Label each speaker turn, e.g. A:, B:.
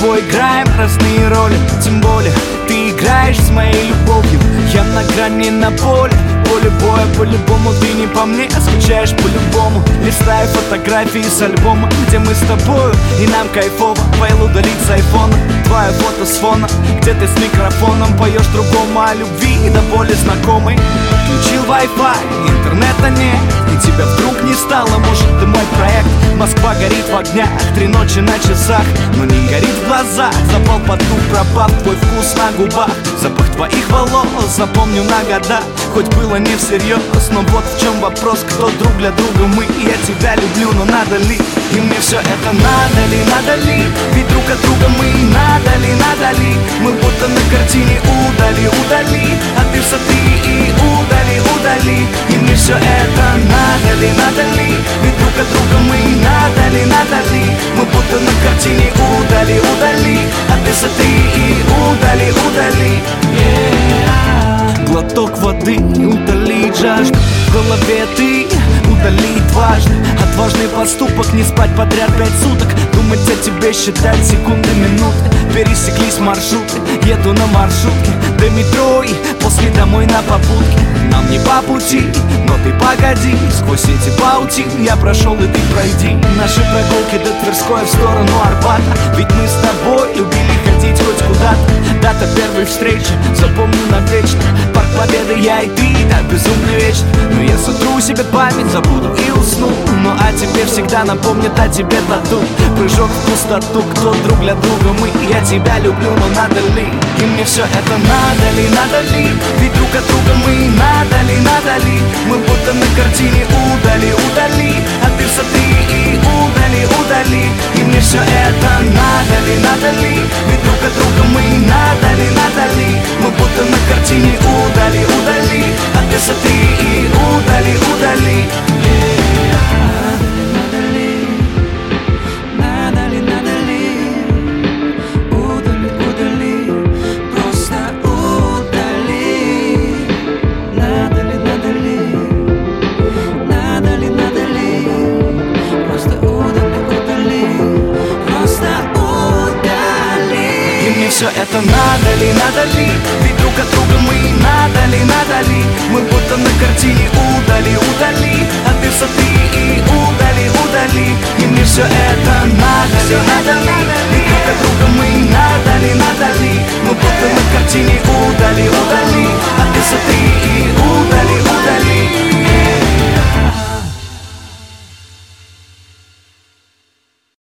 A: тобой играем разные роли. Тем более ты играешь с моей любовью. Я на грани, на поле боя. По-любому ты не по мне, а скучаешь по-любому. Листаю фотографии с альбома, где мы с тобою, и нам кайфово. Файл удалить с айфона, твое фото с фона, где ты с микрофоном поешь другому о любви, до боли знакомой. Включил Wi-Fi, интернета нет, и тебя вдруг не стало. Может, ты мой проект. Москва горит в огнях, 3 ночи на часах, но не горит в глазах. Запал потух, пропав твой вкус на губах. Запах твоих волос запомню на года. Хоть было не всерьез, но вот в чем вопрос. Кто друг для друга мы, я тебя люблю, но надо ли? И мне все это надо ли? Ведь друг от друга мы, надо ли? Мы будто на картине удали, а ты высоты и удали. И мне все это надо ли? Ведь друг от друга мы, надо ли? Мы будто на картине удали, а ты высоты и удали. Глоток воды, удалить жажду. В голове ты, удалить важно. Отважный поступок, не спать подряд 5 суток. Думать о тебе, считать секунды, минуты. Пересеклись маршруты, еду на маршрутке до метро и после домой на попутке. Нам не по пути, но ты погоди. Сквозь эти паутины я прошел, и ты пройди. Наши прогулки до Тверской в сторону Арбата. Ведь мы с тобой любили ходить хоть куда-то. Дата первой встречи, запомню навечно. Парк Победы, я и ты, так безумно вечно. Но я сотру себе память, забуду и усну. Ну а тебе всегда напомнит о тебе тату. Прыжок в пустоту, кто друг для друга мы. Я тебя люблю, но надо ли? И мне все это надо ли? Ведь друг от друга мы, надо ли? Мы будто на картине удали, а ты высоты и удали. И мне все это надо ли? Ведь друг от друга мы, надо ли? Мы будто на картине удали, а ты высоты и удали. Все это надо ли? Ведь друг от друга мы, надо ли? Мы будто на картине удали, а ты высоты и удали. И мне все это надо ли? Ведь друг от друга мы, надо ли?